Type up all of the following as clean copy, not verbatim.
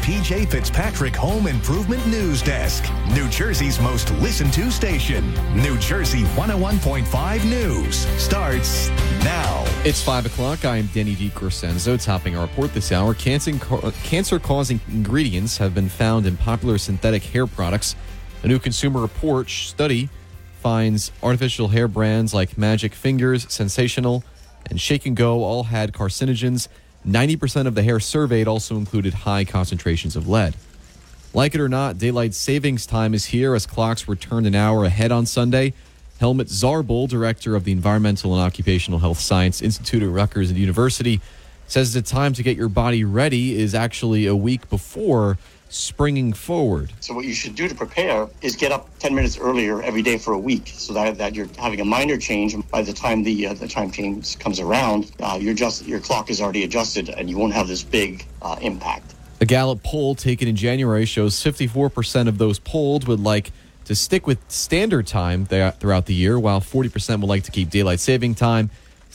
PJ Fitzpatrick Home Improvement News Desk. New Jersey's most listened to station. New Jersey 101.5 News starts now. It's 5 o'clock. I am Danny DiCrescenzo. Topping our report this hour, cancer-causing ingredients have been found in popular synthetic hair products. A new Consumer Report study finds artificial hair brands like Magic Fingers, Sensational, and Shake and Go all had carcinogens. 90% of the hair surveyed also included high concentrations of lead. Like it or not, daylight savings time is here as clocks returned an hour ahead on Sunday. Helmut Zarbel, director of the Environmental and Occupational Health Science Institute at Rutgers University, says the time to get your body ready is actually a week before springing forward. So what you should do to prepare is get up 10 minutes earlier every day for a week so that you're having a minor change. By the time the time change comes around, your clock is already adjusted and you won't have this big impact. A Gallup poll taken in January shows 54% of those polled would like to stick with standard time throughout the year, while 40% would like to keep daylight saving time.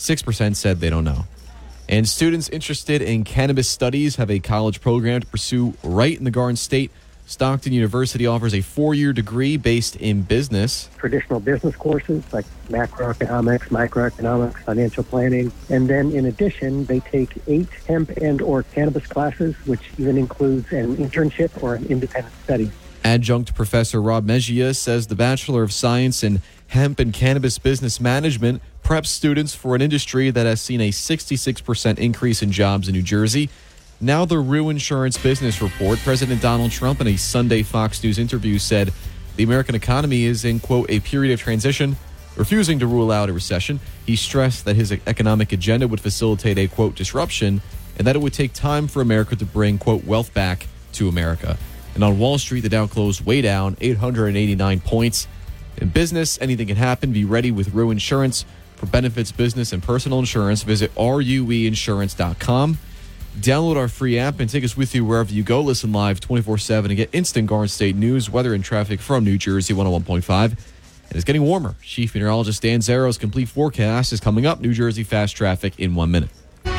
6% said they don't know. And students interested in cannabis studies have a college program to pursue right in the Garden State. Stockton University offers a 4-year degree based in business. Traditional business courses like macroeconomics, microeconomics, financial planning. And then in addition, they take 8 hemp and or cannabis classes, which even includes an internship or an independent study. Adjunct Professor Rob Mejia says the Bachelor of Science in Hemp and Cannabis Business Management preps students for an industry that has seen a 66% increase in jobs in New Jersey. Now the Rue Insurance Business Report. President Donald Trump in a Sunday Fox News interview said the American economy is in, quote, a period of transition, refusing to rule out a recession. He stressed that his economic agenda would facilitate a, quote, disruption, and that it would take time for America to bring, quote, wealth back to America. And on Wall Street, the Dow closed way down, 889 points. In business, anything can happen. Be ready with Rue Insurance. For benefits, business, and personal insurance, visit rueinsurance.com. Download our free app and take us with you wherever you go. Listen live 24/7 and get instant Garden State news, weather, and traffic from New Jersey 101.5. And it's getting warmer. Chief Meteorologist Dan Zero's complete forecast is coming up. New Jersey fast traffic in 1 minute.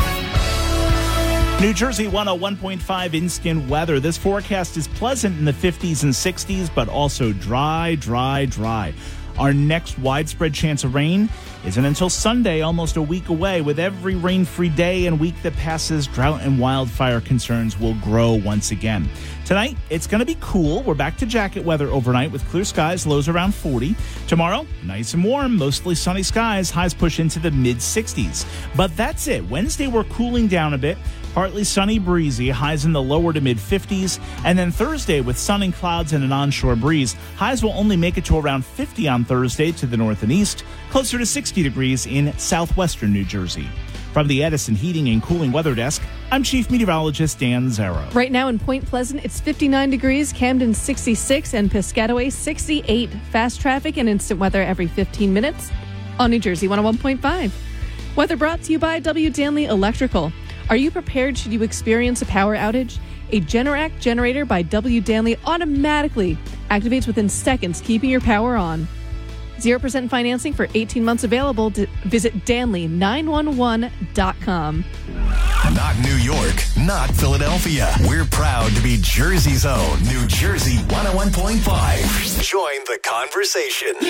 New Jersey 101.5 instant weather. This forecast is pleasant in the 50s and 60s, but also dry. Our next widespread chance of rain isn't until Sunday, almost a week away. With every rain-free day and week that passes, drought and wildfire concerns will grow once again. Tonight, it's going to be cool. We're back to jacket weather overnight with clear skies, lows around 40. Tomorrow, nice and warm, mostly sunny skies, highs push into the mid-60s. But that's it. Wednesday, we're cooling down a bit. Partly sunny, breezy, highs in the lower to mid-50s. And then Thursday, with sun and clouds and an onshore breeze, highs will only make it to around 50 on Thursday to the north and east, closer to 60 degrees in southwestern New Jersey. From the Edison Heating and Cooling Weather Desk, I'm Chief Meteorologist Dan Zero. Right now in Point Pleasant, it's 59 degrees, Camden 66, and Piscataway 68. Fast traffic and instant weather every 15 minutes on New Jersey 101.5. Weather brought to you by W. Danley Electrical. Are you prepared should you experience a power outage? A Generac generator by W. Danley automatically activates within seconds, keeping your power on. 0% financing for 18 months available. Visit Danley911.com. Not New York, not Philadelphia. We're proud to be Jersey's own New Jersey 101.5. Join the conversation.